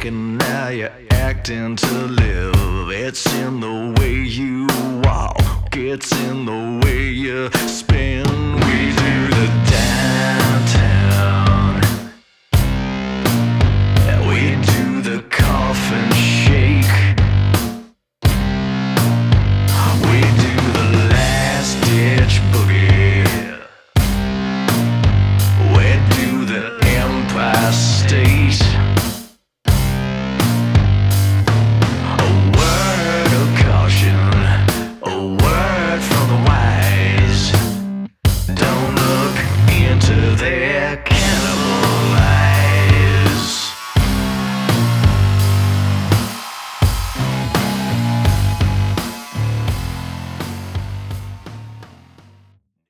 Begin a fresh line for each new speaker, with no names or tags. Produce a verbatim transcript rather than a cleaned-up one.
and now you're acting to live. It's in the way you walk, it's in the way you spin. We